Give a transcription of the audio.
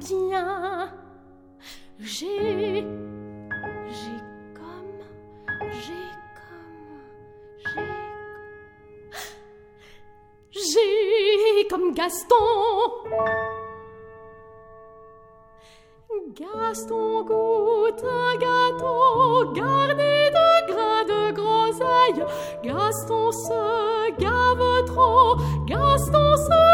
tiens, j'ai comme Gaston. Gaston goûte un gâteau garni de grains de groseille. Gaston se gave trop, Gaston se